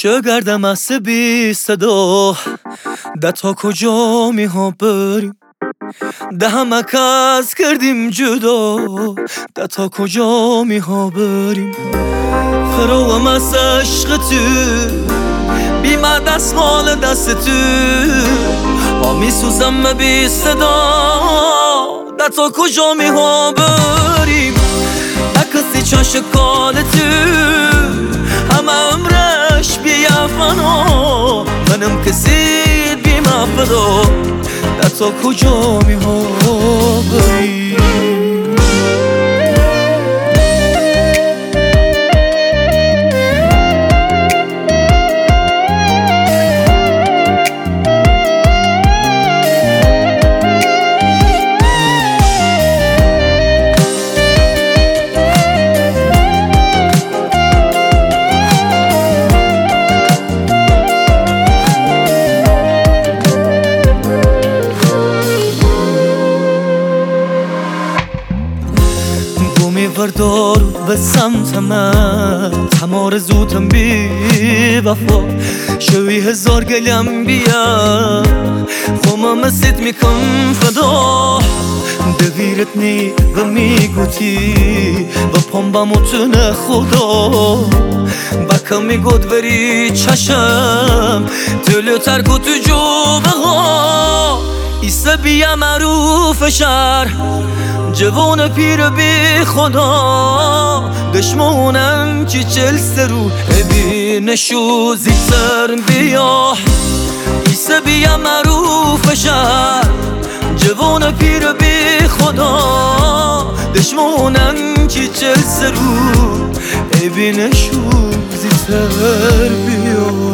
شگردم از بی صدا ده تا کجا میها بریم ده همه کس کردیم جدا ده تا کجا میها بریم فراوم از عشق تو بیمه دستمال دست تو ما میسوزم بی صدا ده تا کجا میها بریم کسی چاش کال تو همه عمرش بیا فنا منم کسی بیمه فدا ده تا کجا میها بریم بردار به سمت من تمار زودم بی وفا شوی هزار گلم بیا خومم سید میکن فدا دویرتنی و میگوتی و پام بموتن خدا بکم میگود بری چشم دلو ترکو تو جو بها ایسا بیا معروف شهر جوان پیر بی خدا دشمونم چی چل سرو بینشو زیتر بیا ایسا بیا معروف شهر جوان پیر بی خدا دشمونم چی چل سرو بینشو زیتر بیا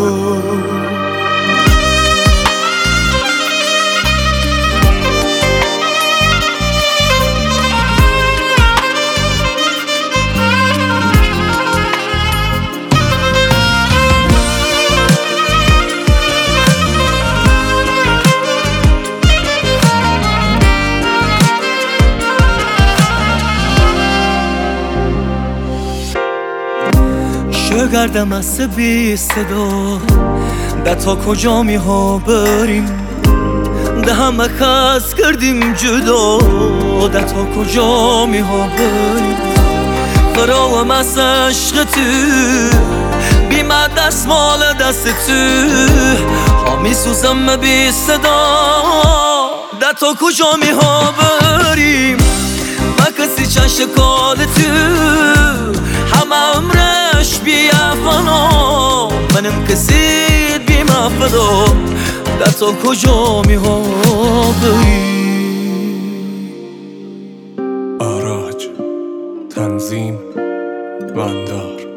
شگردم از بی صدا ده تا کجا میها بریم ده همه کس کردیم جدا ده تا کجا میها بریم فراوم از عشق تو بیمه دستمال دست تو ها میسوزم بی صدا ده تا کجا میها بریم و کسی چشم کال تو همه عمرش بیا فنا منم کسی بیمه فدا ده تا کجا میها بریم آراج تنظیم بندار